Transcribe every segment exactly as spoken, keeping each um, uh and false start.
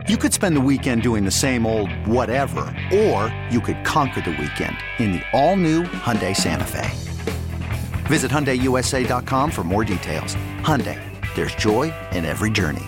You could spend the weekend doing the same old whatever, or you could conquer the weekend in the all-new Hyundai Santa Fe. Visit Hyundai U S A dot com for more details. Hyundai, there's joy in every journey.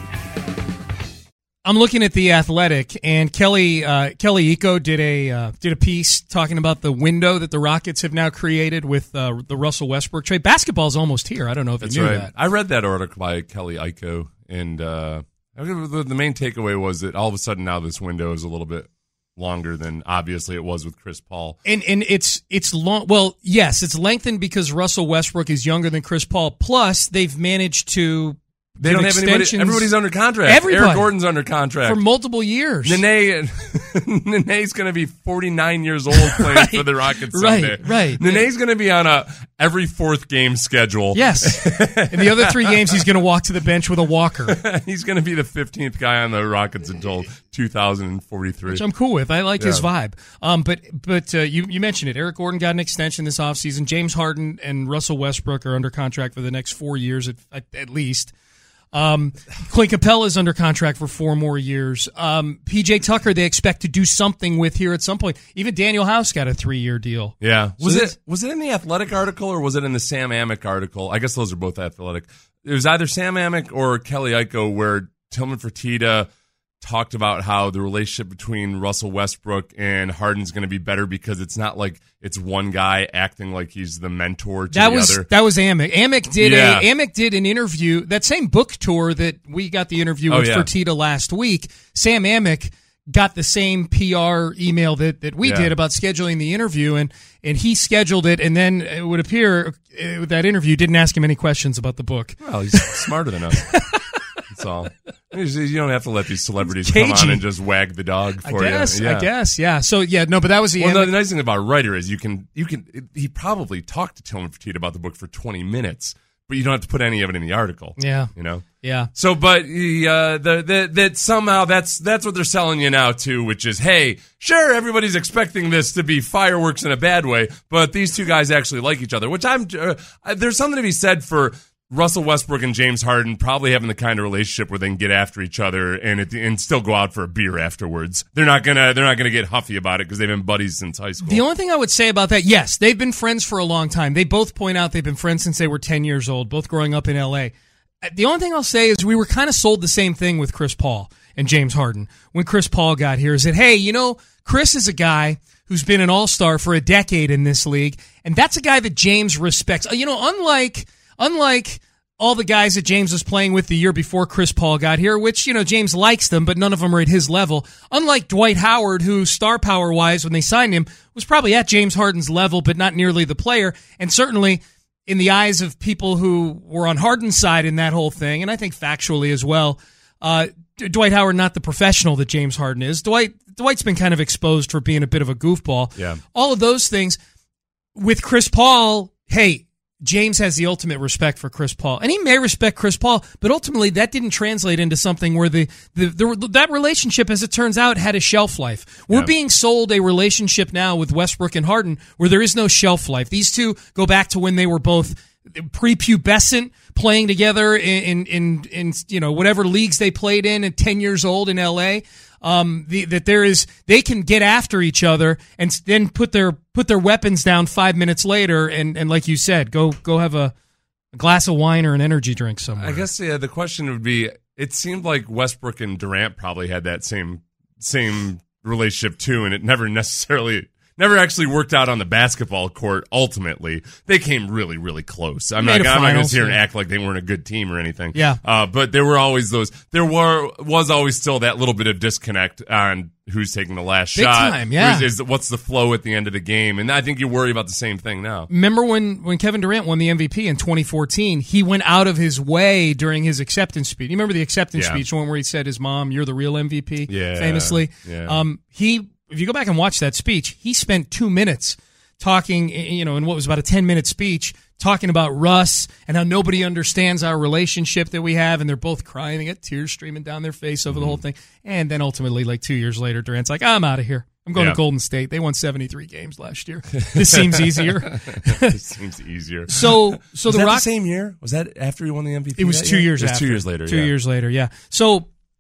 I'm looking at The Athletic, and Kelly uh, Kelly Iko did a uh, did a piece talking about the window that the Rockets have now created with uh, the Russell Westbrook trade. Basketball's almost here. I don't know if That's you knew right. that. I read that article by Kelly Iko, and uh, the, the main takeaway was that all of a sudden now this window is a little bit longer than obviously it was with Chris Paul. And and it's it's long. Well, yes, it's lengthened because Russell Westbrook is younger than Chris Paul. Plus, they've managed to. They don't have anybody. Everybody's under contract. Everybody. Eric Gordon's under contract for multiple years. Nene, Nene's going to be forty-nine years old playing right. for the Rockets right, someday. Right, Nene's going to be on a every fourth game schedule. Yes. In the other three games, he's going to walk to the bench with a walker. He's going to be the fifteenth guy on the Rockets until two thousand forty-three. Which I'm cool with. I like yeah. his vibe. Um, but but uh, you, you mentioned it. Eric Gordon got an extension this offseason. James Harden and Russell Westbrook are under contract for the next four years at, at, at least. Um, Clint Capella is under contract for four more years. Um, P J Tucker, they expect to do something with here at some point. Even Daniel House got a three-year deal. Yeah. Was so it was it in the Athletic article or was it in the Sam Amick article? I guess those are both Athletic. It was either Sam Amick or Kelly Iko where Tillman Fertitta talked about how the relationship between Russell Westbrook and Harden's going to be better because it's not like it's one guy acting like he's the mentor to that the was, other. That was Amick. Amick did yeah. a Amick did an interview, that same book tour that we got the interview oh, with yeah. Fertitta last week. Sam Amick got the same P R email that, that we yeah. did about scheduling the interview, and, and he scheduled it, and then it would appear uh, that interview didn't ask him any questions about the book. Well, he's smarter than us. That's all. You don't have to let these celebrities Cagey. come on and just wag the dog for I guess, you. Yeah. I guess, yeah. So yeah, no, but that was the. Well, Amick. no, the nice thing about a writer is you can you can he probably talked to Tillman Fertitta about the book for twenty minutes, but you don't have to put any of it in the article. Yeah, you know. Yeah. So, but he, uh, the, the that somehow that's that's what they're selling you now too, which is, hey, sure, everybody's expecting this to be fireworks in a bad way, but these two guys actually like each other. Which I'm uh, there's something to be said for Russell Westbrook and James Harden probably having the kind of relationship where they can get after each other and it, and still go out for a beer afterwards. They're not gonna they're not gonna get huffy about it because they've been buddies since high school. The only thing I would say about that, yes, they've been friends for a long time. They both point out they've been friends since they were ten years old, both growing up in L A. The only thing I'll say is we were kind of sold the same thing with Chris Paul and James Harden when Chris Paul got here. Is that, hey, you know, Chris is a guy who's been an all-star for a decade in this league, and that's a guy that James respects. You know, unlike unlike all the guys that James was playing with the year before Chris Paul got here, which, you know, James likes them, but none of them are at his level. Unlike Dwight Howard, who star power-wise, when they signed him, was probably at James Harden's level, but not nearly the player, and certainly in the eyes of people who were on Harden's side in that whole thing, and I think factually as well, uh, Dwight Howard not the professional that James Harden is. Dwight Dwight's been kind of exposed for being a bit of a goofball. Yeah. All of those things. With Chris Paul, hey, James has the ultimate respect for Chris Paul, and he may respect Chris Paul, but ultimately that didn't translate into something where the, the, the that relationship, as it turns out, had a shelf life. We're yeah. being sold a relationship now with Westbrook and Harden where there is no shelf life. These two go back to when they were both prepubescent, playing together in in in, in you know whatever leagues they played in at ten years old in L A. Um, the, that there is, they can get after each other and then put their put their weapons down five minutes later, and, and like you said, go go have a, a glass of wine or an energy drink somewhere. I guess yeah, the question would be: it seemed like Westbrook and Durant probably had that same same relationship too, and it never necessarily. Never actually worked out on the basketball court. Ultimately, they came really, really close. I'm not, I'm not going to sit here and act like they weren't a good team or anything. Yeah. Uh, but there were always those. There were was always still that little bit of disconnect on who's taking the last Big shot. Time, yeah. Is, is what's the flow at the end of the game? And I think you worry about the same thing now. Remember when, when Kevin Durant won the M V P in twenty fourteen? He went out of his way during his acceptance speech. You remember the acceptance Yeah. speech, one where he said his mom, "You're the real M V P." Yeah. Famously. Yeah. Um, he. If you go back and watch that speech, he spent two minutes talking, you know, in what was about a ten-minute speech, talking about Russ and how nobody understands our relationship that we have, and they're both crying. They got tears streaming down their face over mm-hmm. the whole thing. And then ultimately, like two years later, Durant's like, I'm out of here. I'm going yeah. to Golden State. They won seventy-three games last year. This seems easier. This seems easier. So, so was the that Rock- the same year? Was that after he won the M V P? It was that two year? years It was after. two years later. Two yeah. years later, yeah. So,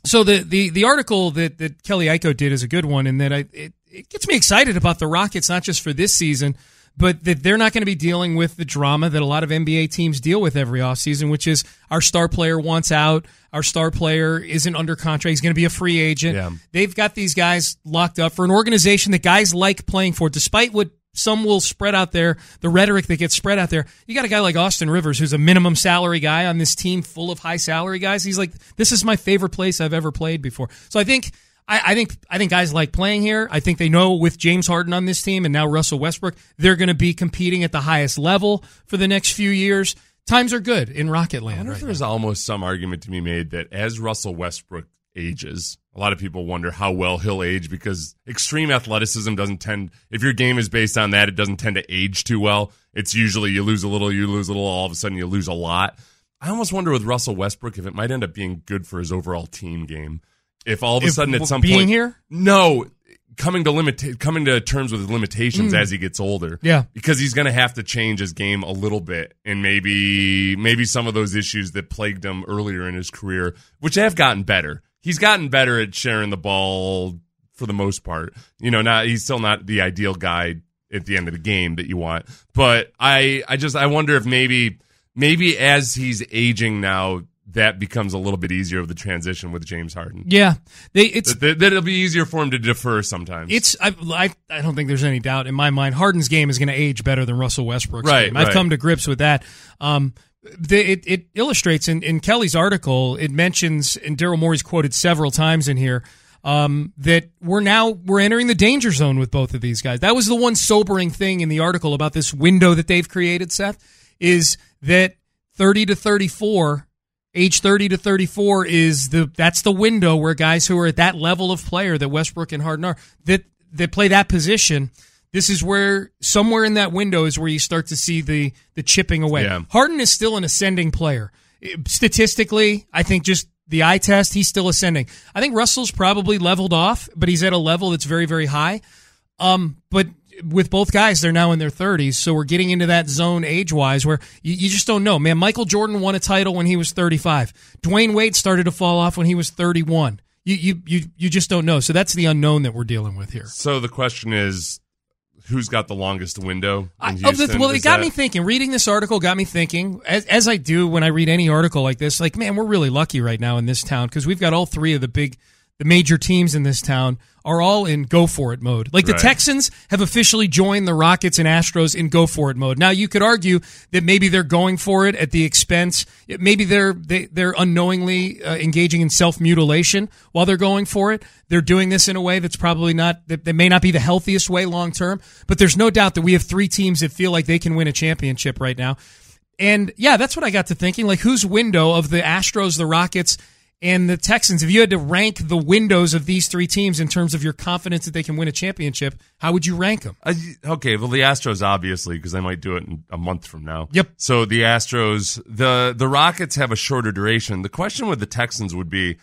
So the, the, the article that, that Kelly Iko did is a good one, and that I it, it gets me excited about the Rockets, not just for this season, but that they're not going to be dealing with the drama that a lot of N B A teams deal with every offseason, which is our star player wants out, our star player isn't under contract, he's going to be a free agent. Yeah. They've got these guys locked up for an organization that guys like playing for, despite what some will spread out there, the rhetoric that gets spread out there. You got a guy like Austin Rivers, who's a minimum salary guy on this team full of high salary guys. He's like, this is my favorite place I've ever played before. So I think, I, I think, I think guys like playing here. I think they know with James Harden on this team and now Russell Westbrook, they're going to be competing at the highest level for the next few years. Times are good in Rocket Land. I wonder right if there's now. almost some argument to be made that as Russell Westbrook ages, a lot of people wonder how well he'll age because extreme athleticism doesn't tend, if your game is based on that, it doesn't tend to age too well. It's usually you lose a little, you lose a little, all of a sudden you lose a lot. I almost wonder with Russell Westbrook if it might end up being good for his overall team game. If all of a If sudden at some being point. here? No. Coming to limit, coming to terms with limitations Mm. as he gets older. Yeah. Because he's going to have to change his game a little bit, and maybe maybe some of those issues that plagued him earlier in his career, which have gotten better. He's gotten better at sharing the ball for the most part. You know, not he's still not the ideal guy at the end of the game that you want. But I, I just I wonder if maybe maybe as he's aging now, that becomes a little bit easier of the transition with James Harden. Yeah, they, it's that, that, that it'll be easier for him to defer sometimes. It's I, I I don't think there's any doubt in my mind. Harden's game is going to age better than Russell Westbrook's Right, game. I've right. come to grips with that. Um, the, it it illustrates in, in Kelly's article. It mentions, and Daryl Morey's quoted several times in here, um, that we're now we're entering the danger zone with both of these guys. That was the one sobering thing in the article about this window that they've created, Seth, is that thirty to thirty-four. Age thirty to thirty-four is the that's the window where guys who are at that level of player that Westbrook and Harden are, that that play that position, this is where somewhere in that window is where you start to see the the chipping away. Yeah. Harden is still an ascending player. Statistically, I think just the eye test, he's still ascending. I think Russell's probably leveled off, but he's at a level that's very, very high. Um, but with both guys, they're now in their thirties, so we're getting into that zone age-wise where you, you just don't know. Man, Michael Jordan won a title when he was thirty-five. Dwayne Wade started to fall off when he was thirty-one. You you you you just don't know. So that's the unknown that we're dealing with here. So the question is, who's got the longest window in I, Houston? of the, well, Is it got that- me thinking. Reading this article got me thinking, as, as I do when I read any article like this, like, man, we're really lucky right now in this town because we've got all three of the big, the major teams in this town are all in go-for-it mode. Like the Right. Texans have officially joined the Rockets and Astros in go-for-it mode. Now, you could argue that maybe they're going for it at the expense. Maybe they're they, they're unknowingly uh, engaging in self-mutilation while they're going for it. They're doing this in a way that's probably not, that, that may not be the healthiest way long-term. But there's no doubt that we have three teams that feel like they can win a championship right now. And, yeah, that's what I got to thinking. Like, whose window of the Astros, the Rockets, and the Texans, if you had to rank the windows of these three teams in terms of your confidence that they can win a championship, how would you rank them? Uh, okay, well, the Astros obviously, because they might do it in a month from now. Yep. So the Astros, the the Rockets have a shorter duration. The question with the Texans would be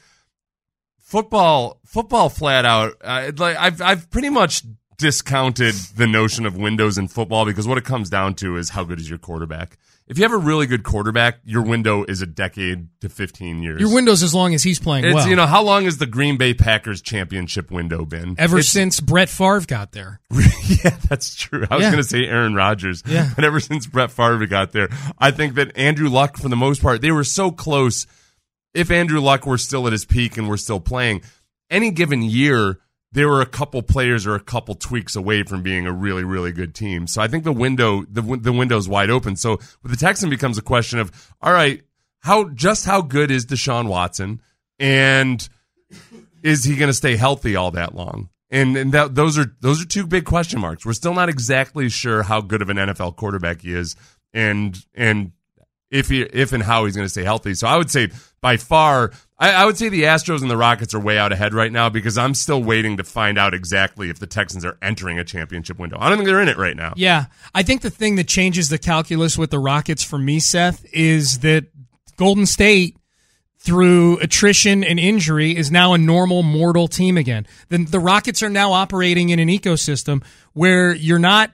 football. Football, flat out. Uh, like I've I've pretty much discounted the notion of windows in football because what it comes down to is how good is your quarterback. If you have a really good quarterback, your window is a decade to fifteen years. Your window's as long as he's playing It's, well. you know, how long has the Green Bay Packers championship window been? Ever It's- since Brett Favre got there. Yeah, that's true. I was Yeah. going to say Aaron Rodgers, Yeah. but ever since Brett Favre got there, I think that Andrew Luck, for the most part, they were so close. If Andrew Luck were still at his peak and were still playing, any given year, there were a couple players or a couple tweaks away from being a really, really good team. So I think the window, the the window's wide open. So with the Texans becomes a question of, all right, how just how good is Deshaun Watson, and is he going to stay healthy all that long? And and that, those are those are two big question marks. We're still not exactly sure how good of an N F L quarterback he is, and and if he if and how he's going to stay healthy. So I would say by far, I, I would say the Astros and the Rockets are way out ahead right now because I'm still waiting to find out exactly if the Texans are entering a championship window. I don't think they're in it right now. Yeah. I think the thing that changes the calculus with the Rockets for me, Seth, is that Golden State, through attrition and injury, is now a normal mortal team again. The, the Rockets are now operating in an ecosystem where you're not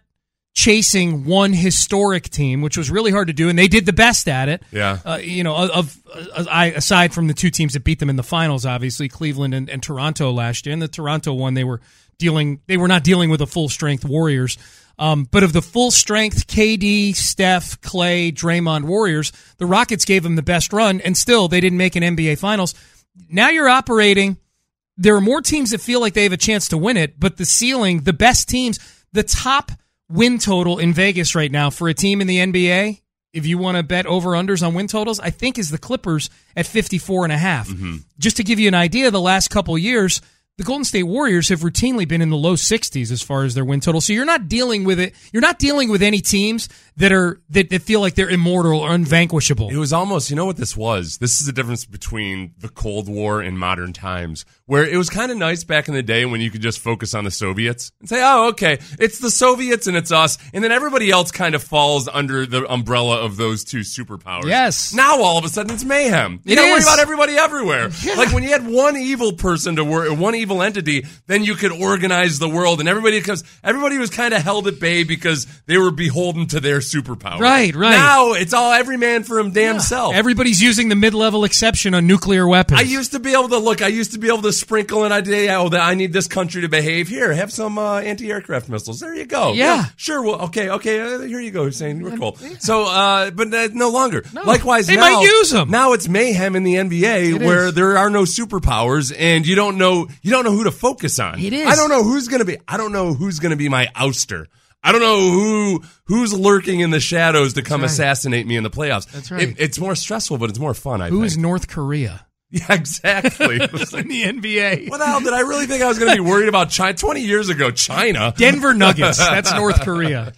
chasing one historic team, which was really hard to do, and they did the best at it. Yeah. Uh, you know, of uh, I, aside from the two teams that beat them in the finals, obviously Cleveland and, and Toronto last year. And the Toronto one, they were dealing, they were not dealing with a full strength Warriors. Um, but of the full strength K D, Steph, Clay, Draymond Warriors, the Rockets gave them the best run, and still they didn't make an N B A Finals. Now you're operating. There are more teams that feel like they have a chance to win it, but the ceiling, the best teams, the top win total in Vegas right now for a team in the N B A, if you want to bet over-unders on win totals, I think is the Clippers at fifty-four and a half. Mm-hmm. Just to give you an idea, the last couple of years, the Golden State Warriors have routinely been in the low sixties as far as their win total. So you're not dealing with it. You're not dealing with any teams that are that, that feel like they're immortal or unvanquishable. It was almost, you know what this was? This is the difference between the Cold War and modern times, where it was kind of nice back in the day when you could just focus on the Soviets and say, oh, okay, it's the Soviets and it's us, and then everybody else kind of falls under the umbrella of those two superpowers. Yes. Now all of a sudden it's mayhem. You it gotta is. worry about everybody everywhere. Yeah. Like when you had one evil person to work, one evil entity, then you could organize the world, and everybody, because everybody was kind of held at bay because they were beholden to their superpower. Right, right. Now it's all every man for him damn Yeah. self. Everybody's using the mid-level exception on nuclear weapons. I used to be able to look. I used to be able to sprinkle an idea. Oh, that I need this country to behave. Here, have some uh, anti-aircraft missiles. There you go. Yeah. sure. Well, okay, okay. Uh, here you go, Hussein. We're cool. So, uh, but uh, no longer. No. Likewise, They now, might use 'em. Now it's mayhem in the N B A, It where is. there are no superpowers, and you don't know. You don't know who to focus on. It is. I don't know who's going to be. I don't know who's going to be my ouster. I don't know who who's lurking in the shadows to come right. assassinate me in the playoffs. That's right. It, it's more stressful, but it's more fun. I Who think. is North Korea Yeah, exactly. in the N B A? What the hell did I really think I was going to be worried about China? twenty years ago, China. Denver Nuggets. That's North Korea.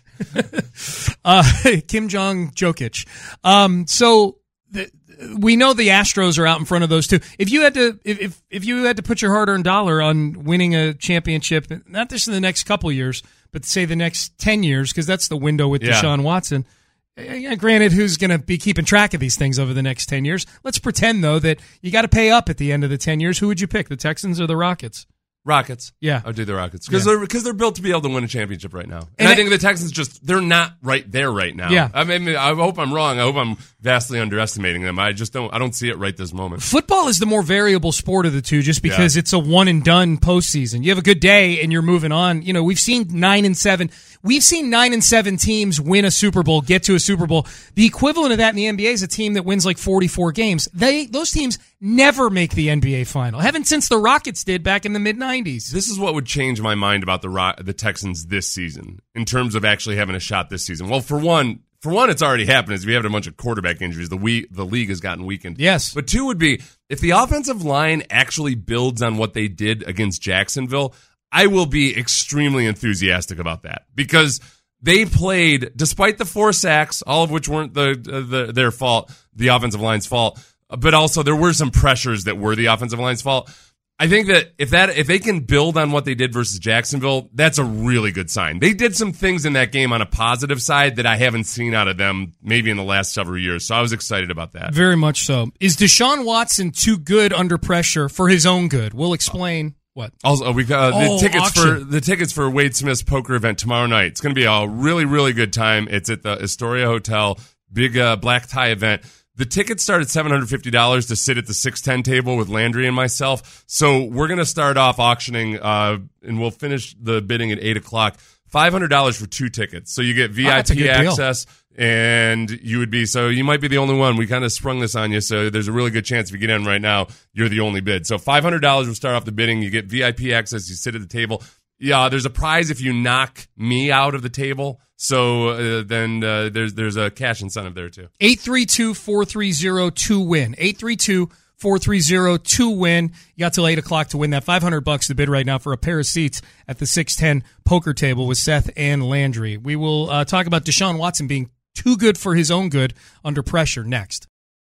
uh, Kim Jong Jokic. Um, so the, we know the Astros are out in front of those two. If you had to, if if, if you had to put your hard-earned dollar on winning a championship, not just in the next couple of years, but say the next ten years, because that's the window with Yeah. Deshaun Watson. Yeah, granted, who's going to be keeping track of these things over the next ten years? Let's pretend, though, that you got to pay up at the end of the ten years. Who would you pick, the Texans or the Rockets? Rockets. Yeah. I would do the Rockets. Because Yeah. they're, because they're built to be able to win a championship right now. And, And I it- think the Texans just, they're not right there right now. Yeah. I mean, I hope I'm wrong. I hope I'm vastly underestimating them. I just don't, I don't see it right this moment. Football is the more variable sport of the two just because Yeah. it's a one and done postseason. You have a good day and you're moving on. You know, we've seen nine and seven. We've seen nine and seven teams win a Super Bowl, get to a Super Bowl. The equivalent of that in the N B A is a team that wins like forty-four games. They, those teams never make the N B A final. Haven't since the Rockets did back in the mid nineties. This is what would change my mind about the Ro- the Texans this season in terms of actually having a shot this season. Well, for one, for one, it's already happened. Is we have a bunch of quarterback injuries. The we the league has gotten weakened. Yes. But two would be if the offensive line actually builds on what they did against Jacksonville. I will be extremely enthusiastic about that because they played, despite the four sacks, all of which weren't the, the their fault, the offensive line's fault, but also there were some pressures that were the offensive line's fault. I think that if that if they can build on what they did versus Jacksonville, that's a really good sign. They did some things in that game on a positive side that I haven't seen out of them maybe in the last several years. So I was excited about that. Very much so. Is Deshaun Watson too good under pressure for his own good? We'll explain. What? Also, we got uh, the Oh, tickets auction. for the tickets for Wade Smith's poker event tomorrow night. It's going to be a really, really good time. It's at the Astoria Hotel, big uh, black tie event. The tickets start at seven hundred fifty dollars to sit at the six ten table with Landry and myself. So we're going to start off auctioning, uh, and we'll finish the bidding at eight o'clock. five hundred dollars for two tickets. So you get V I P Oh, that's a good deal. access. And you would be, so you might be the only one. We kind of sprung this on you, so there's a really good chance if you get in right now, you're the only bid. So five hundred dollars will start off the bidding. You get V I P access. You sit at the table. Yeah, there's a prize if you knock me out of the table. So uh, then uh, there's there's a cash incentive there too. eight three two, four three zero, two win. eight three two, four three zero, two win. You got till eight o'clock to win that. five hundred bucks to bid right now for a pair of seats at the six ten poker table with Seth and Landry. We will uh, talk about Deshaun Watson being too good for his own good under pressure next.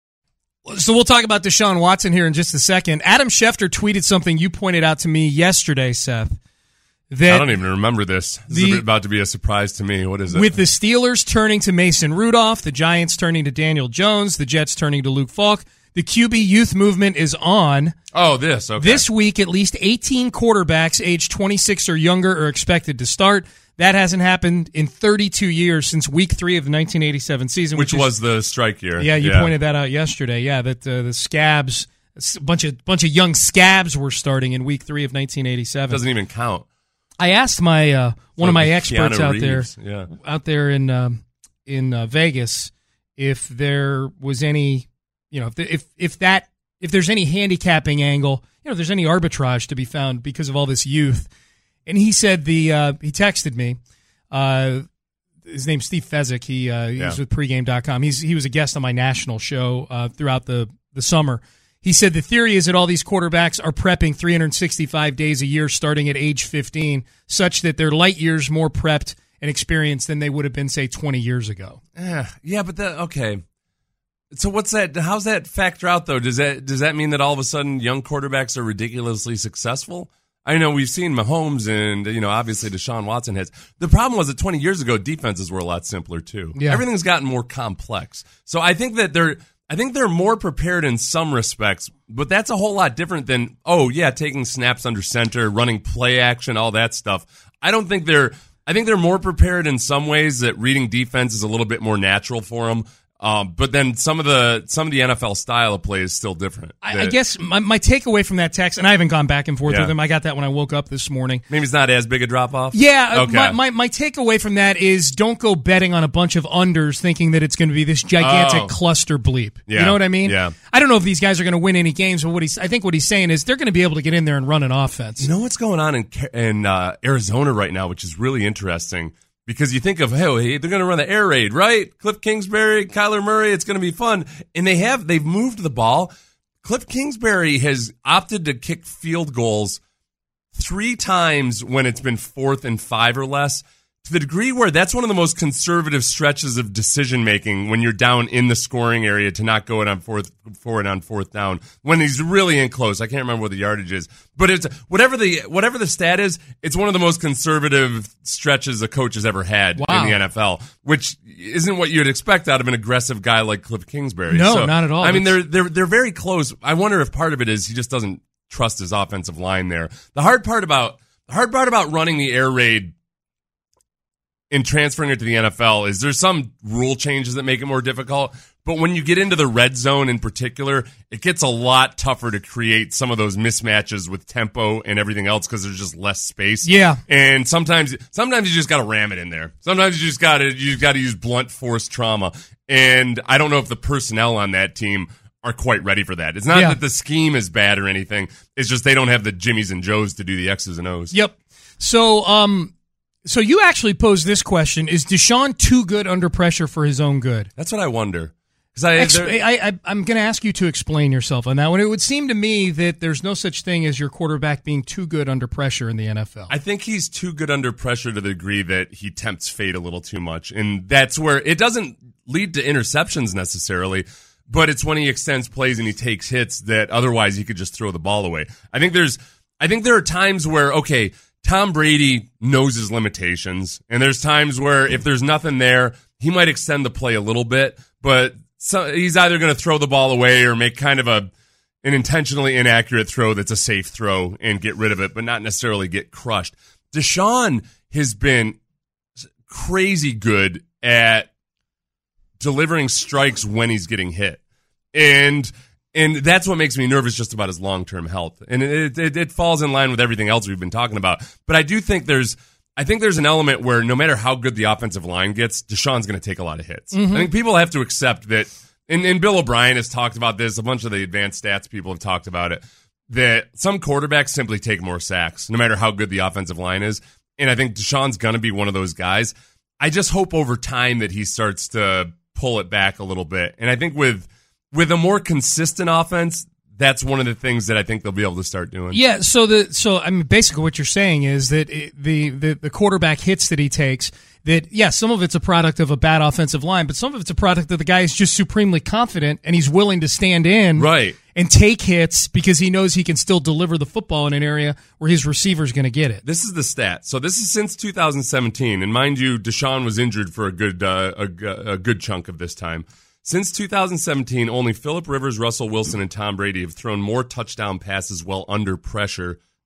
So we'll talk about Deshaun Watson here in just a second. Adam Schefter tweeted something you pointed out to me yesterday, Seth. That I don't even remember this. This the- is about to be a surprise to me. What is it? with the Steelers turning to Mason Rudolph, the Giants turning to Daniel Jones, the Jets turning to Luke Falk, the Q B youth movement is on. oh, this. Okay. This week, at least eighteen quarterbacks aged twenty-six or younger are expected to start. That hasn't happened in thirty-two years since week three of the nineteen eighty-seven season. Which, which was is, the strike year. Yeah, you yeah. pointed that out yesterday. Yeah, that uh, the scabs, a bunch of bunch of young scabs were starting in week three of nineteen eighty-seven. Doesn't even count. I asked my uh, one So of my Keanu experts out Reeves, there, yeah. out there in um, in uh, Vegas, if there was any, you know, if the, if if that if there's any handicapping angle, you know, if there's any arbitrage to be found because of all this youth. And he said the uh, he texted me. Uh, his name's Steve Fezzik. He uh, he's Yeah. with pregame dot com. He's he was a guest on my national show uh, throughout the, the summer. He said the theory is that all these quarterbacks are prepping three hundred sixty-five days a year starting at age fifteen, such that they're light years more prepped and experienced than they would have been, say, twenty years ago. Eh, yeah, but that okay. So what's that? How's that factor out though? Does that does that mean that all of a sudden young quarterbacks are ridiculously successful? I know we've seen Mahomes and, you know, obviously Deshaun Watson has. The problem was that twenty years ago, defenses were a lot simpler too. Yeah. Everything's gotten more complex. So I think that they're, I think they're more prepared in some respects, but that's a whole lot different than, oh yeah, taking snaps under center, running play action, all that stuff. I don't think they're, I think they're more prepared in some ways that reading defense is a little bit more natural for them. Um, but then some of the some of the N F L style of play is still different. I, I guess my, my takeaway from that text, and I haven't gone back and forth Yeah. with him. I got that when I woke up this morning. Maybe it's not as big a drop off. Yeah, uh, Okay. my, my my takeaway from that is don't go betting on a bunch of unders thinking that it's going to be this gigantic Oh. cluster bleep. Yeah. You know what I mean? Yeah. I don't know if these guys are going to win any games, but what he's I think what he's saying is they're going to be able to get in there and run an offense. You know what's going on in Ca- in uh, Arizona right now, which is really interesting. Because you think of, hey, they're going to run the air raid, right? Cliff Kingsbury, Kyler Murray, it's going to be fun. And they have, they've moved the ball. Cliff Kingsbury has opted to kick field goals three times when it's been fourth and five or less, to the degree where that's one of the most conservative stretches of decision making when you're down in the scoring area to not go it on fourth forward on fourth down when he's really in close. I can't remember what the yardage is, but it's whatever the whatever the stat is. It's one of the most conservative stretches a coach has ever had Wow. in the N F L, which isn't what you'd expect out of an aggressive guy like Cliff Kingsbury. No, So, not at all. I mean, That's- they're they're they're very close. I wonder if part of it is he just doesn't trust his offensive line there. The hard part about the hard part about running the air raid and transferring it to the N F L is there's some rule changes that make it more difficult. But when you get into the red zone in particular, it gets a lot tougher to create some of those mismatches with tempo and everything else because there's just less space. Yeah. And sometimes sometimes you just got to ram it in there. Sometimes you just got to you got to use blunt force trauma. And I don't know if the personnel on that team are quite ready for that. It's not Yeah. that the scheme is bad or anything. It's just they don't have the Jimmies and Joes to do the X's and O's. Yep. So, um, so you actually posed this question: is Deshaun too good under pressure for his own good? That's what I wonder. Because I, Ex- there- I, I, I'm going to ask you to explain yourself on that one. It would seem to me that there's no such thing as your quarterback being too good under pressure in the N F L. I think he's too good under pressure to the degree that he tempts fate a little too much. And that's where it doesn't lead to interceptions necessarily, but it's when he extends plays and he takes hits that otherwise he could just throw the ball away. I think there's, I think there are times where, okay, Tom Brady knows his limitations, and there's times where if there's nothing there, he might extend the play a little bit, but so he's either going to throw the ball away or make kind of a an intentionally inaccurate throw that's a safe throw and get rid of it, but not necessarily get crushed. Deshaun has been crazy good at delivering strikes when he's getting hit. And and that's what makes me nervous just about his long-term health. And it, it, it falls in line with everything else we've been talking about. But I do think there's I think there's an element where no matter how good the offensive line gets, Deshaun's going to take a lot of hits. Mm-hmm. I think people have to accept that, and, and Bill O'Brien has talked about this, a bunch of the advanced stats people have talked about it, that some quarterbacks simply take more sacks, no matter how good the offensive line is. And I think Deshaun's going to be one of those guys. I just hope over time that he starts to pull it back a little bit. And I think with with a more consistent offense, that's one of the things that I think they'll be able to start doing. Yeah, so the so I mean basically what you're saying is that it, the, the the quarterback hits that he takes, that yeah, some of it's a product of a bad offensive line, but some of it's a product that the guy is just supremely confident and he's willing to stand in Right. and take hits because he knows he can still deliver the football in an area where his receiver's going to get it. This is the stat. So this is since two thousand seventeen, and mind you, Deshaun was injured for a good uh, a, a good chunk of this time. Since two thousand seventeen, only Phillip Rivers, Russell Wilson, and Tom Brady have thrown more touchdown passes while under pressure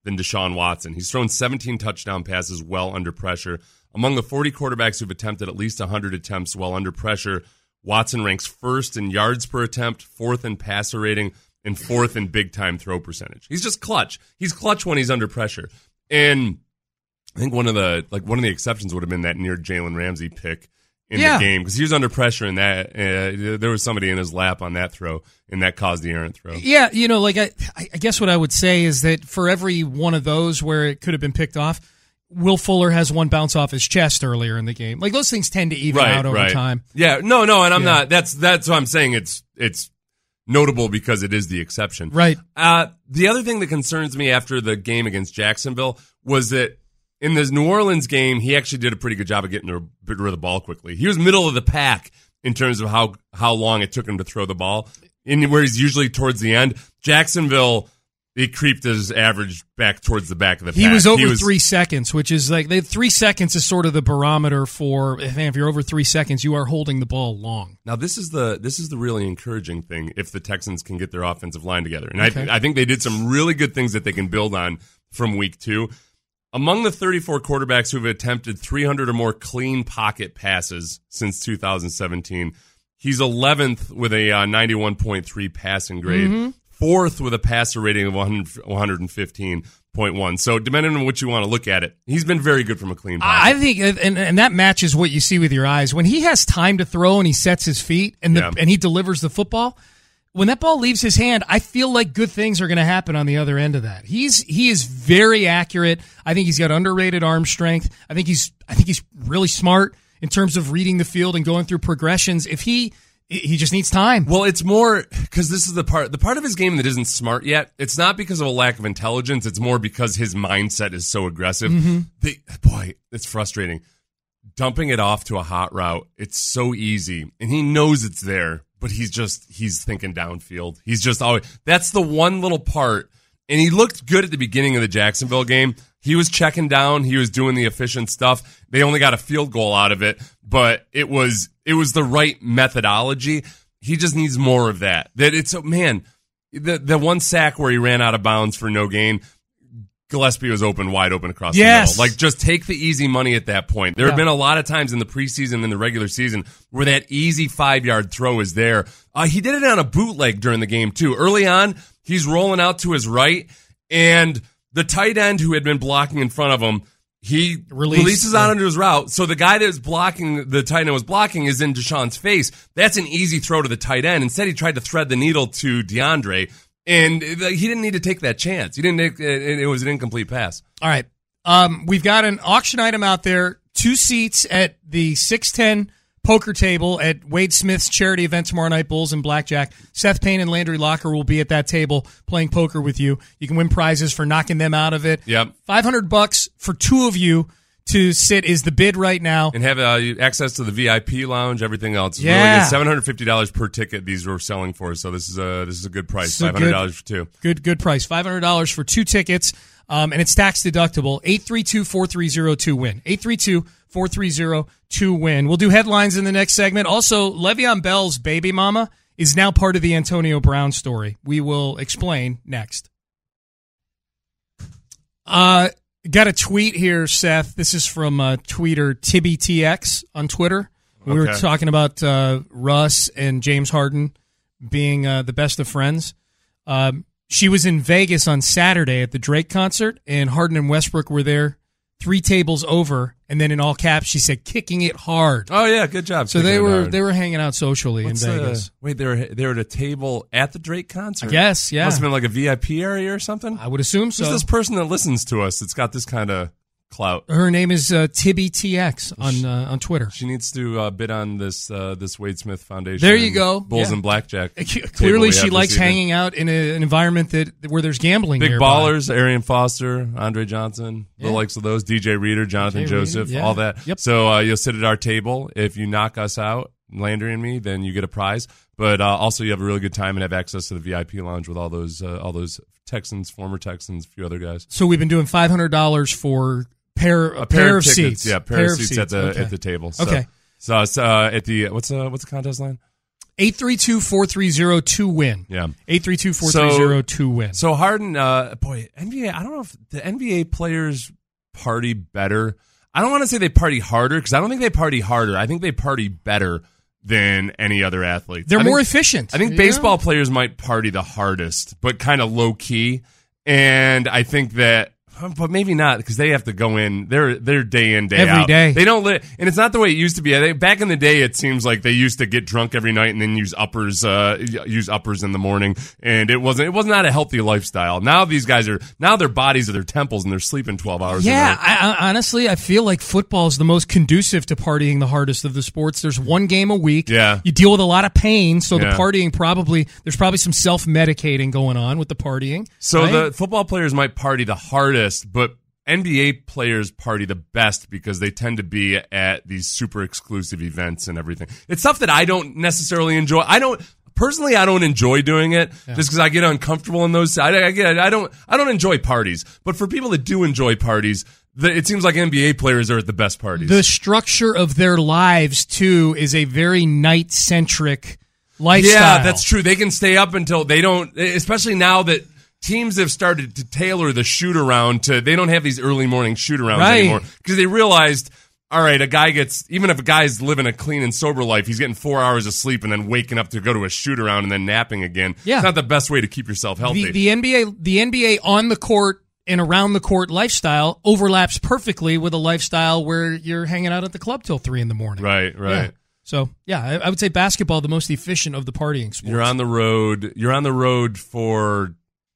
than Deshaun Watson. He's thrown seventeen touchdown passes well under pressure. Among the forty quarterbacks who've attempted at least one hundred attempts while under pressure, Watson ranks first in yards per attempt, fourth in passer rating, and fourth in big-time throw percentage. He's just clutch. He's clutch when he's under pressure. And I think one of the like one of the exceptions would have been that near Jalen Ramsey pick in yeah. the game, because he was under pressure in that. Uh, there was somebody in his lap on that throw, and that caused the errant throw. Yeah, you know, like I, I guess what I would say is that for every one of those where it could have been picked off, Will Fuller has one bounce off his chest earlier in the game. Like those things tend to even right, out over right. time. Yeah, no, no, and I'm yeah. not. That's that's what I'm saying. It's it's notable because it is the exception. Right. Uh, the other thing that concerns me after the game against Jacksonville was that in this New Orleans game, he actually did a pretty good job of getting rid of the ball quickly. He was middle of the pack in terms of how, how long it took him to throw the ball, in where he's usually towards the end. Jacksonville, he creeped his average back towards the back of the pack. He was over he was, three seconds, which is like they, three seconds is sort of the barometer for if, if you're over three seconds, you are holding the ball long. Now this is the this is the really encouraging thing if the Texans can get their offensive line together, and okay. I I think they did some really good things that they can build on from week two. Among the thirty-four quarterbacks who have attempted three hundred or more clean pocket passes since two thousand seventeen, he's eleventh with a uh, ninety-one point three passing grade, mm-hmm. fourth with a passer rating of one hundred fifteen point one. So depending on what you want to look at it, he's been very good from a clean pocket. I think, and, and that matches what you see with your eyes. When he has time to throw and he sets his feet and the, yeah. and he delivers the football, when that ball leaves his hand, I feel like good things are going to happen on the other end of that. He's he is very accurate. I think he's got underrated arm strength. I think he's I think he's really smart in terms of reading the field and going through progressions. If he he just needs time. Well, it's more because this is the part the part of his game that isn't smart yet. It's not because of a lack of intelligence. It's more because his mindset is so aggressive. Mm-hmm. The, boy, it's frustrating. Dumping it off to a hot route, it's so easy, and he knows it's there. But he's just, he's thinking downfield. He's just always, that's the one little part. And he looked good at the beginning of the Jacksonville game. He was checking down. He was doing the efficient stuff. They only got a field goal out of it, but it was, it was the right methodology. He just needs more of that. That it's, man, the, the one sack where he ran out of bounds for no gain, Gillespie was open, wide open across yes. the middle. Like, just take the easy money at that point. There yeah. have been a lot of times in the preseason and the regular season where that easy five-yard throw is there. Uh, he did it on a bootleg during the game, too. Early on, he's rolling out to his right, and the tight end who had been blocking in front of him, he Release, releases out yeah. into his route. So the guy that was blocking, the tight end was blocking, is in Deshaun's face. That's an easy throw to the tight end. Instead, he tried to thread the needle to DeAndre. And he didn't need to take that chance. He didn't. It was an incomplete pass. All right. Um, we've got an auction item out there. Two seats at the six ten poker table at Wade Smith's charity event tomorrow night, Bulls and Blackjack. Seth Payne and Landry Locker will be at that table playing poker with you. You can win prizes for knocking them out of it. Yep. five hundred bucks for two of you to sit is the bid right now. And have uh, access to the V I P lounge, everything else. It's yeah. really good. seven hundred fifty dollars per ticket these were selling for, so this is a, this is a good price. So five hundred dollars for two. Good, good price. five hundred dollars for two tickets, um, and it's tax deductible. eight three two, four three zero, two win. eight three two, four three zero, two win. We'll do headlines in the next segment. Also, Le'Veon Bell's baby mama is now part of the Antonio Brown story. We will explain next. Uh... Got a tweet here, Seth. This is from uh, tweeter TibbyTX on Twitter. We okay. were talking about uh, Russ and James Harden being uh, the best of friends. Um, she was in Vegas on Saturday at the Drake concert, and Harden and Westbrook were there three tables over, and then in all caps she said, "Kicking it hard." Oh yeah, good job. So they were they were hanging out socially What's in Vegas. The, wait, they were they were at a table at the Drake concert? I guess, yeah. Must have been like a V I P area or something. I would assume so. Who's this person that listens to us that's got this kind of clout? Her name is uh, TibbyTX on uh, on Twitter. She needs to uh, bid on this uh, this Wade Smith Foundation. There you go. Bulls yeah. and Blackjack. Clearly, she likes hanging out in a, an environment that where there's gambling. Big nearby. ballers: Arian Foster, Andre Johnson, yeah. the likes of those. D J Reader, Jonathan D J Joseph, Reader, yeah. all that. Yep. So uh, you'll sit at our table. If you knock us out, Landry and me, then you get a prize. But uh, also, you have a really good time and have access to the V I P lounge with all those uh, all those Texans, former Texans, a few other guys. So we've been doing five hundred dollars for pair a, a pair, pair of tickets, seats. Yeah, pair, pair of, of seats, seats at the okay. at the table. So, okay. So uh, at the what's uh, what's the contest line? eight three two, four three zero, two win. Yeah. eight three two, four three zero, two win. So Harden, uh, boy, N B A, I don't know if the N B A players party better. I don't want to say they party harder because I don't think they party harder. I think they party better than any other athlete. They're I more think, efficient. I think baseball know? players might party the hardest, but kind of low key. And I think that, but maybe not because they have to go in. They're they're day in day every out. day. They don't live, and it's not the way it used to be. I think back in the day, it seems like they used to get drunk every night and then use uppers, uh, use uppers in the morning, and it wasn't. It was not a healthy lifestyle. Now these guys are now their bodies are their temples and they're sleeping twelve hours. Yeah, a night. I, I, honestly, I feel like football is the most conducive to partying the hardest of the sports. There's one game a week. Yeah, you deal with a lot of pain, so yeah. the partying probably there's probably some self medicating going on with the partying. So right? the football players might party the hardest, but N B A players party the best because they tend to be at these super exclusive events and everything. It's stuff that I don't necessarily enjoy. I don't personally. I don't enjoy doing it yeah. just because I get uncomfortable in those. I, I get. I don't. I don't enjoy parties. But for people that do enjoy parties, the, it seems like N B A players are at the best parties. The structure of their lives too is a very night centric lifestyle. Yeah, that's true. They can stay up until they don't. Especially now that teams have started to tailor the shoot around to, they don't have these early morning shoot arounds right. anymore because they realized, all right, a guy gets, even if a guy's living a clean and sober life, he's getting four hours of sleep and then waking up to go to a shoot around and then napping again. Yeah. It's not the best way to keep yourself healthy. The, the N B A, the N B A on the court and around the court lifestyle overlaps perfectly with a lifestyle where you're hanging out at the club till three in the morning. Right, right. Yeah. So, yeah, I, I would say basketball the most efficient of the partying sports. You're on the road. You're on the road for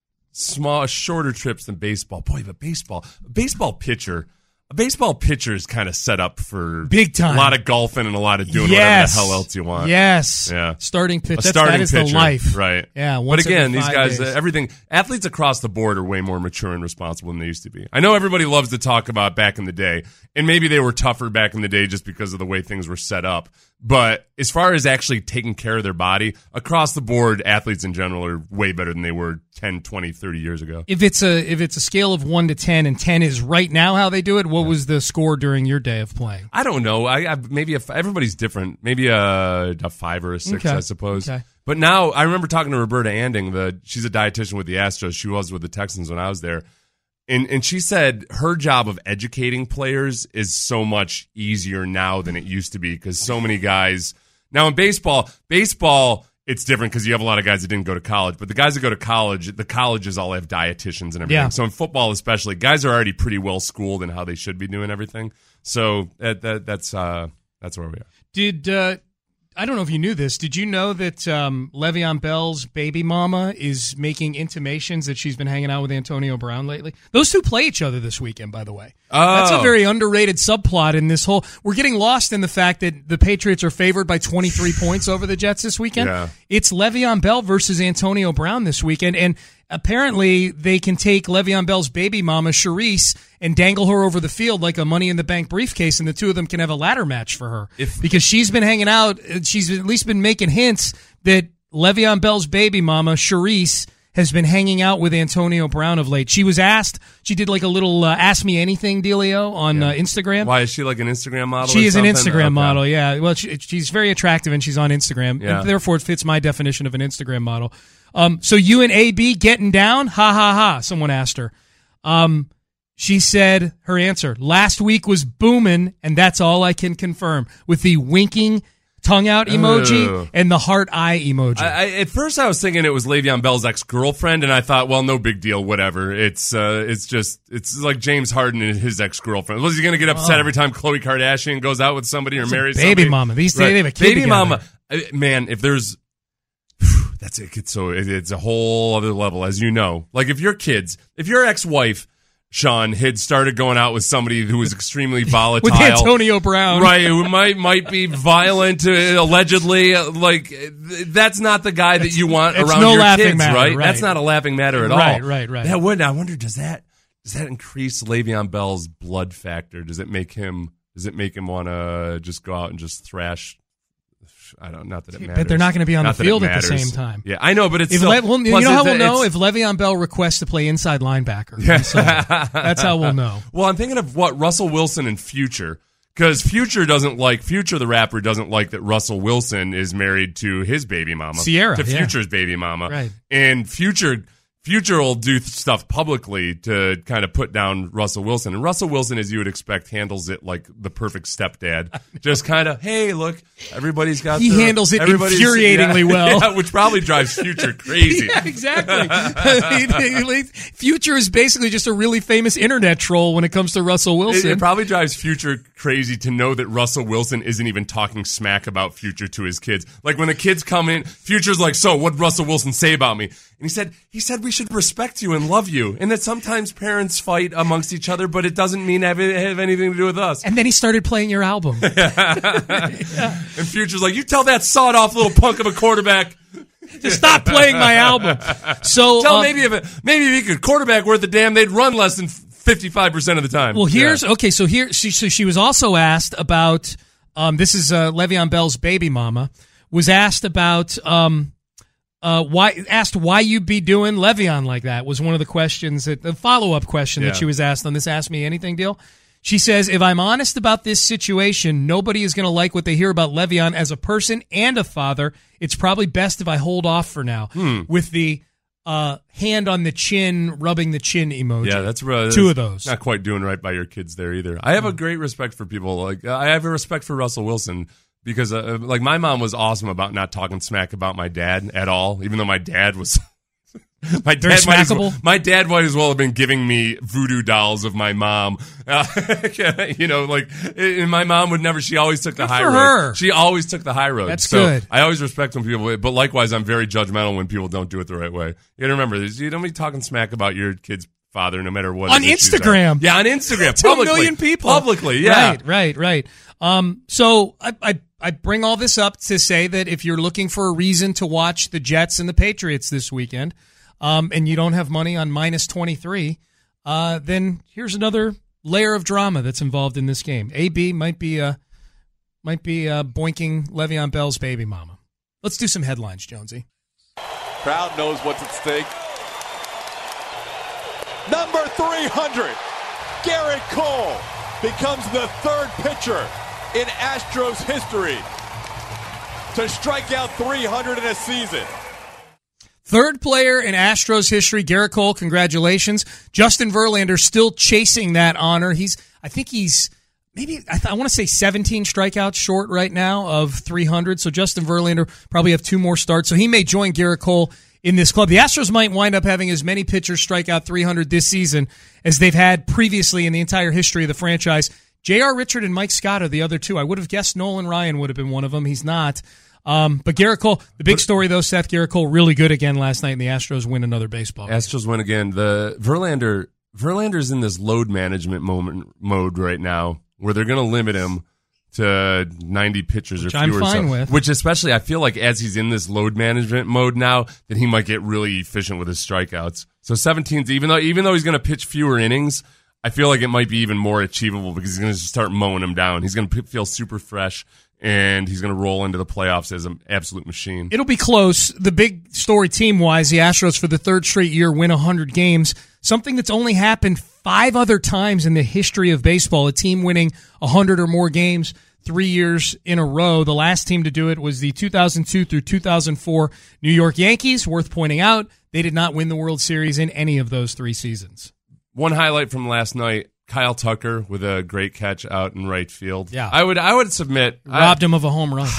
small, shorter trips than baseball. Boy, but baseball, a baseball pitcher, a baseball pitcher is kind of set up for big time. A lot of golfing and a lot of doing yes. whatever the hell else you want. Yes. Yeah. Starting pitch. A That's, starting that is pitcher, the life. Right. Yeah. But again, these guys, uh, days. everything, athletes across the board are way more mature and responsible than they used to be. I know everybody loves to talk about back in the day, and maybe they were tougher back in the day just because of the way things were set up. But as far as actually taking care of their body, across the board, athletes in general are way better than they were ten, twenty, thirty years ago. If it's a if it's a scale of one to ten, and ten is right now how they do it, what was the score during your day of playing? I don't know. I, I maybe a, everybody's different. Maybe a, a five or a six, okay. I suppose. Okay. But now I remember talking to Roberta Anding. The she's a dietitian with the Astros. She was with the Texans when I was there. And and she said her job of educating players is so much easier now than it used to be because so many guys now in baseball, baseball it's different because you have a lot of guys that didn't go to college, but the guys that go to college, the colleges all have dietitians and everything. Yeah. So in football especially, guys are already pretty well schooled in how they should be doing everything. So that, that that's uh, that's where we are. Did uh, I don't know if you knew this. Did you know that um, Le'Veon Bell's baby mama is making intimations that she's been hanging out with Antonio Brown lately? Those two play each other this weekend, by the way. Oh. That's a very underrated subplot in this whole. We're getting lost in the fact that the Patriots are favored by twenty-three points over the Jets this weekend. Yeah. It's Le'Veon Bell versus Antonio Brown this weekend, and apparently they can take Le'Veon Bell's baby mama, Charisse, and dangle her over the field like a Money in the Bank briefcase, and the two of them can have a ladder match for her. If, because she's been hanging out, she's at least been making hints that Le'Veon Bell's baby mama, Charisse, has been hanging out with Antonio Brown of late. She was asked, she did like a little uh, Ask Me Anything dealio on yeah. uh, Instagram. Why, is she like an Instagram model? She or is something? an Instagram okay. model, yeah. Well, she, she's very attractive and she's on Instagram. Yeah. And therefore, it fits my definition of an Instagram model. Um, so you and A B getting down? Ha ha ha, someone asked her. Um, she said her answer, last week was booming, and that's all I can confirm, with the winking tongue out emoji Ugh. and the heart eye emoji. I, I, at first, I was thinking it was Le'Veon Bell's ex girlfriend, and I thought, well, no big deal, whatever. It's uh, it's just it's like James Harden and his ex girlfriend. Was he going to get upset oh. every time Khloe Kardashian goes out with somebody or it's marries baby somebody? mama? These right. they have a kid baby together. mama. Man, if there's that's it. It's so it, it's a whole other level, as you know. Like if your kids, if your ex wife, Sean, had started going out with somebody who was extremely volatile. With Antonio Brown. Right, who might might be violent, uh, allegedly. Uh, like, that's not the guy that you want it's around no your laughing kids, matter, right? right? That's not a laughing matter at all. Right, right, right. That would, I wonder, does that does that increase Le'Veon Bell's blood factor? Does it make him, does it make him want to just go out and just thrash? I don't, not that it matters. But they're not going to be on not the field at the matters. same time. Yeah, I know, but it's if still. Le- well, you plus know how it's- we'll know? it's- If Le'Veon Bell requests to play inside linebacker. So that's how we'll know. Well, I'm thinking of what Russell Wilson in future Because Future doesn't like, Future the rapper doesn't like that Russell Wilson is married to his baby mama. Sierra. To yeah. Future's baby mama. Right. And Future... Future will do stuff publicly to kind of put down Russell Wilson. And Russell Wilson, as you would expect, handles it like the perfect stepdad. Just kind of, hey, look, everybody's got He their, handles it everybody's- infuriatingly yeah, well. yeah, which probably drives Future crazy. Yeah, exactly. Future is basically just a really famous internet troll when it comes to Russell It, Wilson. it probably drives Future crazy to know that Russell Wilson isn't even talking smack about Future to his kids. Like when the kids come in, Future's like, so what'd Russell Wilson say about me? And he said, he said we should respect you and love you. And that sometimes parents fight amongst each other, but it doesn't mean have, have anything to do with us. And then he started playing your album. yeah. And Future's like, you tell that sawed-off little punk of a quarterback to stop playing my album. So Tell um, maybe if it, maybe if he could quarterback worth a damn, they'd run less than fifty-five percent of the time. Well, here's yeah. okay. So here, she, so she was also asked about. Um, this is uh, Le'Veon Bell's baby mama was asked about. Um, uh, why asked why you be doing Le'Veon like that was one of the questions that the follow up question Yeah. that she was asked on this Ask Me Anything deal. She says, if I'm honest about this situation, nobody is going to like what they hear about Le'Veon as a person and a father. It's probably best if I hold off for now Hmm. with the uh, hand on the chin, rubbing the chin emoji. Yeah, that's, uh, two of those. Not quite doing right by your kids there either. I have a great respect for people. Like uh, I have a respect for Russell Wilson because, uh, like, my mom was awesome about not talking smack about my dad at all, even though my dad was. My Very dad, might as well, smackable? my dad might as well have been giving me voodoo dolls of my mom. Uh, you know, like, and my mom would never, she always took the Good high for road. her. She always took the high road. That's so good. I always respect when people, but likewise, I'm very judgmental when people don't do it the right way. You gotta remember, you don't be talking smack about your kid's father no matter what. On his issues Instagram. are. Yeah, on Instagram. To a publicly. million people. Publicly, yeah. Right, right, right. Um, so I, I, I bring all this up to say that if you're looking for a reason to watch the Jets and the Patriots this weekend, um, and you don't have money on minus twenty-three, uh, then here's another layer of drama that's involved in this game. A B might be uh, might be uh, boinking Le'Veon Bell's baby mama. Let's do some headlines, Jonesy. Crowd knows what's at stake. Number three hundred, Garrett Cole becomes the third pitcher in Astros history to strike out three hundred in a season. Third player in Astros history, Garrett Cole, congratulations. Justin Verlander still chasing that honor. He's, I think he's maybe, I, th- I want to say seventeen strikeouts short right now of three hundred. So Justin Verlander probably have two more starts. So he may join Garrett Cole in this club. The Astros might wind up having as many pitchers strike out three hundred this season as they've had previously in the entire history of the franchise. J R. Richard and Mike Scott are the other two. I would have guessed Nolan Ryan would have been one of them. He's not. Um, but Garrett Cole, the big story though, Seth, Garrett Cole really good again last night, and the Astros win another baseball game. Astros win again. The Verlander, Verlander's in this load management moment mode right now, where they're going to limit him to ninety pitchers Which or I'm fewer. fine so, with. Which especially, I feel like as he's in this load management mode now, that he might get really efficient with his strikeouts. So seventeen's, even though even though he's going to pitch fewer innings, I feel like it might be even more achievable because he's going to start mowing them down. He's going to feel super fresh, and he's going to roll into the playoffs as an absolute machine. It'll be close. The big story team-wise, the Astros for the third straight year win one hundred games, something that's only happened five other times in the history of baseball, a team winning one hundred or more games three years in a row. The last team to do it was the two thousand two through two thousand four New York Yankees. Worth pointing out, they did not win the World Series in any of those three seasons. One highlight from last night, Kyle Tucker with a great catch out in right field. Yeah. I would I would submit. Robbed I, him of a home run.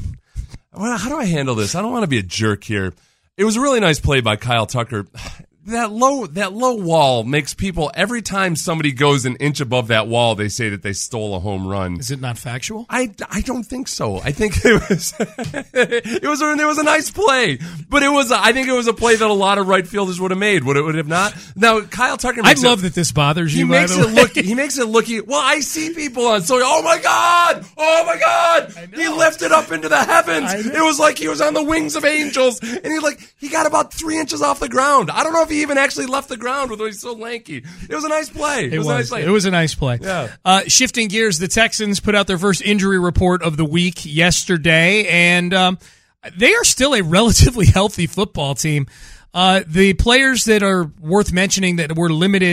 Well, how do I handle this? I don't want to be a jerk here. It was a really nice play by Kyle Tucker. That low that low wall makes people, every time somebody goes an inch above that wall, they say that they stole a home run. Is it not factual? I, I don't think so. I think it was it was a, it was a nice play, but it was a, I think it was a play that a lot of right fielders would have made. Would it would have not? Now Kyle Tucker. I Makes love it, that this bothers He you. makes by the it way. look. He makes it look. Well, I see people on so. Oh my god! Oh my god! He lifted up into the heavens. It was like he was on the wings of angels, and he like he got about three inches off the ground. I don't know if he even actually left the ground with he's so lanky. It was a nice play. It, It was, was. a nice play. It was a nice play. Yeah. Uh, shifting gears, the Texans put out their first injury report of the week yesterday, and um, they are still a relatively healthy football team. Uh, the players that are worth mentioning that were limited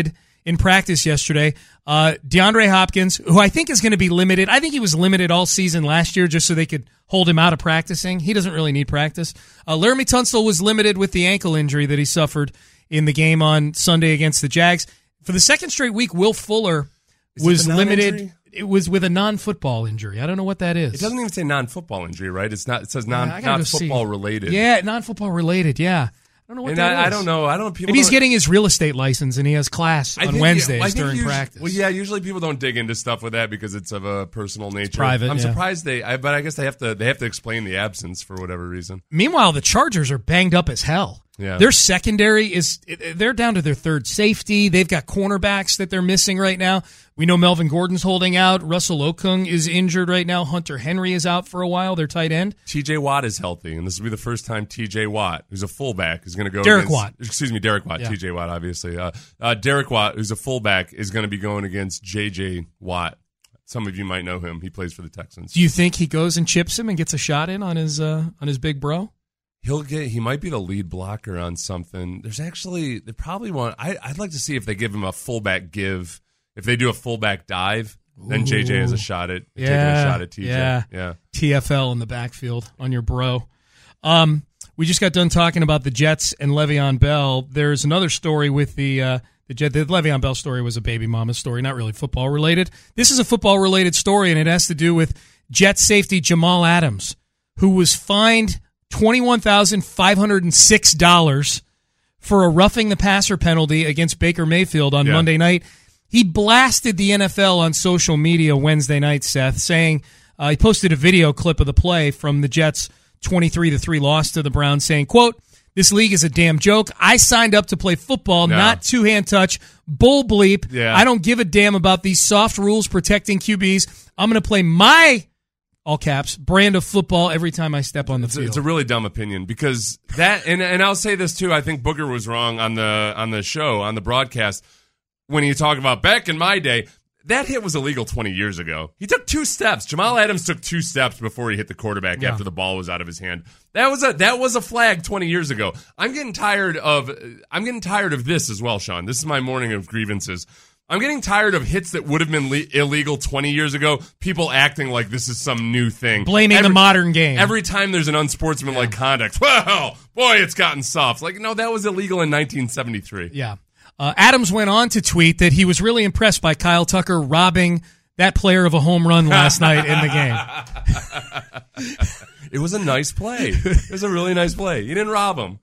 in practice yesterday. Uh, DeAndre Hopkins, who I think is going to be limited. I think he was limited all season last year just so they could hold him out of practicing. He doesn't really need practice. Uh, Laramie Tunsil was limited with the ankle injury that he suffered in the game on Sunday against the Jags. For the second straight week, Will Fuller Is was it the limited. non-injury? It was with a non-football injury. I don't know what that is. It doesn't even say non-football injury, right? It's not. It says non, Yeah, I gotta not go see. football related. Yeah, non-football related. Yeah, I don't know what and that I, is. I don't know. I don't. People Maybe he's don't- getting his real estate license and he has class I on think- Wednesdays I think during usually- practice. Well, yeah, usually people don't dig into stuff with that because it's of a personal nature. private, I'm yeah. surprised they, I, but I guess they have to. They have to explain the absence for whatever reason. Meanwhile, the Chargers are banged up as hell. Yeah. Their secondary is, they're down to their third safety. They've got cornerbacks that they're missing right now. We know Melvin Gordon's holding out. Russell Okung is injured right now. Hunter Henry is out for a while, their tight end. T J Watt is healthy, and this will be the first time T J Watt, who's a fullback, is going to go. Derek against, Watt. Excuse me, Derek Watt. Yeah. T J Watt, obviously. Uh, uh, Derek Watt, who's a fullback, is going to be going against J J Watt. Some of you might know him. He plays for the Texans. Do you think he goes and chips him and gets a shot in on his uh, on his big bro? He'll get. He might be the lead blocker on something. There's actually. They probably want. I, I'd like to see if they give him a fullback give. If they do a fullback dive, then J J has a shot at taking a shot at T J. Yeah, yeah. T F L in the backfield on your bro. Um, we just got done talking about the Jets and Le'Veon Bell. There's another story with the uh, the Jet. The Le'Veon Bell story was a baby mama story, not really football related. This is a football related story, and it has to do with Jets safety Jamal Adams, who was fined twenty-one thousand five hundred six dollars for a roughing the passer penalty against Baker Mayfield on Yeah. Monday night. He blasted the N F L on social media Wednesday night, Seth, saying uh, he posted a video clip of the play from the Jets' twenty-three to three loss to the Browns, saying, quote, "This league is a damn joke. I signed up to play football, No. not two-hand touch. Bull bleep. Yeah. I don't give a damn about these soft rules protecting Q Bs. I'm going to play my," all caps, "brand of football every time I step on the It's a, field." it's a really dumb opinion because that, and and I'll say this too. I think Booger was wrong on the on the show on the broadcast when you talk about back in my day. That hit was illegal twenty years ago. He took two steps. Jamal Adams took two steps before he hit the quarterback Yeah. after the ball was out of his hand. That was a that was a flag twenty years ago. I'm getting tired of I'm getting tired of this as well, Sean. This is my morning of grievances. I'm getting tired of hits that would have been le- illegal twenty years ago. People acting like this is some new thing, Blaming Every- the modern game. Every time there's an unsportsmanlike conduct, well, boy, it's gotten soft. Like, no, that was illegal in nineteen seventy-three. Yeah. Uh, Adams went on to tweet that he was really impressed by Kyle Tucker robbing that player of a home run last night in the game. It was a nice play. It was a really nice play. You didn't rob him.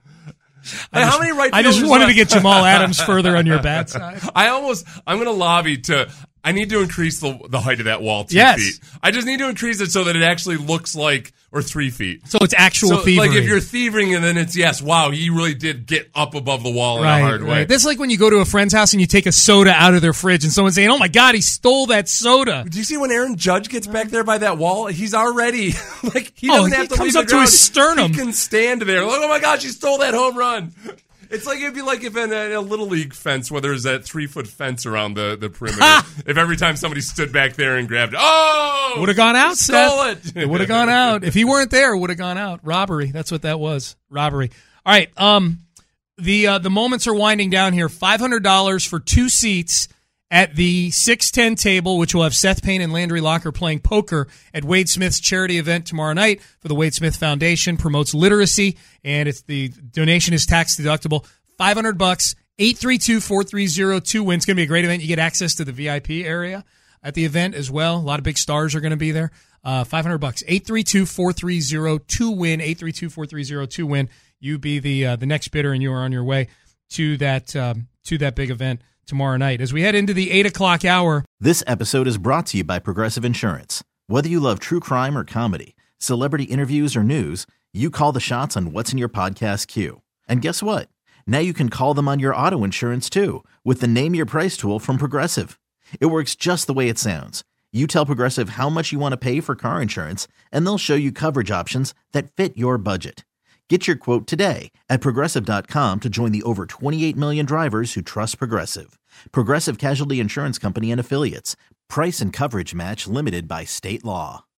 I Hey, just, how many right I just fielders wanted are- to get Jamal Adams further on your bad side. I almost, I'm going to lobby to, I need to increase the the height of that wall two Yes. feet. I just need to increase it so that it actually looks like, or three feet. So it's actual So, thievery. like, if you're thieving and then it's, yes, wow, he really did get up above the wall in right, a hard way. right. That's like when you go to a friend's house and you take a soda out of their fridge and someone's saying, "Oh my God, he stole that soda." Do you see when Aaron Judge gets back there by that wall? He's already like he Oh, doesn't he have to comes leave up the to ground. his sternum. He can stand there. Like, oh my gosh, he stole that home run. It's like it'd be like if in a, a little league fence where there's that three foot fence around the, the perimeter. If every time somebody stood back there and grabbed it, oh, Would have gone out, stole Seth. it. It would have gone out. If he weren't there, it would have gone out. Robbery. That's what that was. Robbery. All right. Um, the uh, the moments are winding down here. five hundred dollars for two seats at the six ten table, which will have Seth Payne and Landry Locker playing poker at Wade Smith's charity event tomorrow night for the Wade Smith Foundation. Promotes literacy, and it's the donation is tax deductible. five hundred bucks. eight three two, four three zero, two win. It's going to be a great event. You get access to the V I P area at the event as well. A lot of big stars are going to be there. Uh, five hundred bucks. eight three two, four three zero, two win. eight three two, four three zero, two win. You be the uh, the next bidder, and you are on your way to that um, to that big event tomorrow night. As we head into the eight o'clock hour. This episode is brought to you by Progressive Insurance. Whether you love true crime or comedy, celebrity interviews or news, you call the shots on what's in your podcast queue. And guess what? Now you can call them on your auto insurance too with the Name Your Price tool from Progressive. It works just the way it sounds. You tell Progressive how much you want to pay for car insurance, and they'll show you coverage options that fit your budget. Get your quote today at Progressive dot com to join the over twenty-eight million drivers who trust Progressive. Progressive Casualty Insurance Company and Affiliates. Price and coverage match limited by state law.